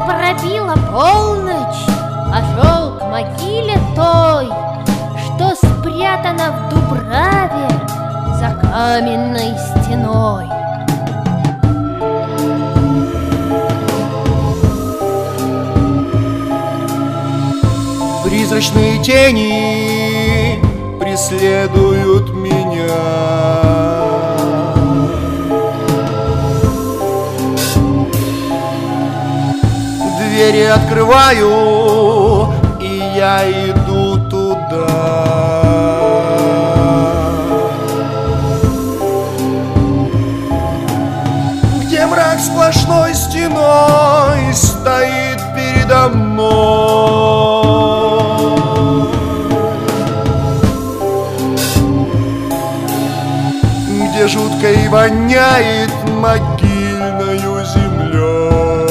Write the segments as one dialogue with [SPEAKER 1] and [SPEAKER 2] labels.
[SPEAKER 1] пробила полночь, а шел к могиле той, что спрятана в дубраве за каменной стеной.
[SPEAKER 2] Призрачные тени преследуют меня. Двери открываю, и я иду туда. Где мрак сплошной стеной стоит передо мной. Где жутко и воняет могильною землей.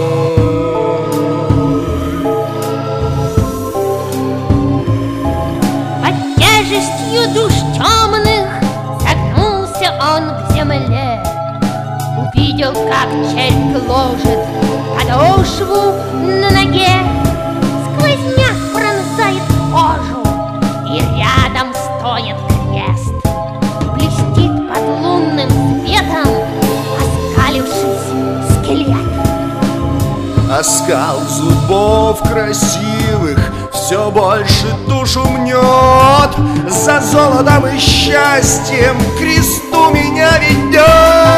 [SPEAKER 1] Под тяжестью душ темных согнулся он к земле. Увидел, как червь гложет подошву на ноге. Сквозняк пронзает кожу, и рядом стоит крест. Блестит под лунным светом оскалившись скелет.
[SPEAKER 2] Оскал зубов красивых все больше душу мнет. За золотом и счастьем к кресту меня ведет.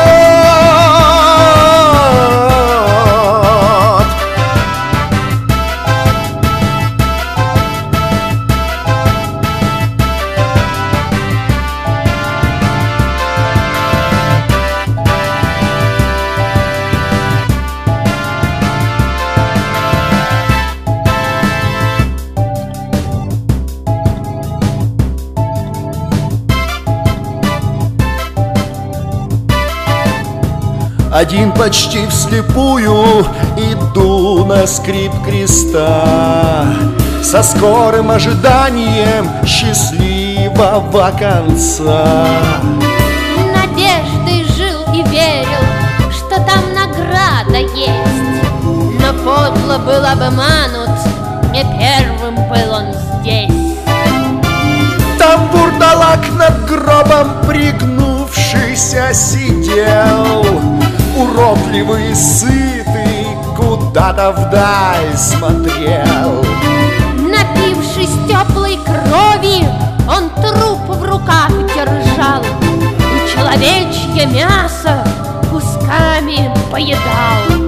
[SPEAKER 2] Один почти вслепую иду на скрип креста, со скорым ожиданием счастливого конца.
[SPEAKER 1] Надеждой жил и верил, что там награда есть, но подло был обманут, не первым был он здесь.
[SPEAKER 2] Там вурдалак над гробом пригнувшийся сидел, уродливый и сытый, куда-то вдаль смотрел.
[SPEAKER 1] Напившись теплой крови, он труп в руках держал и человечье мясо кусками поедал.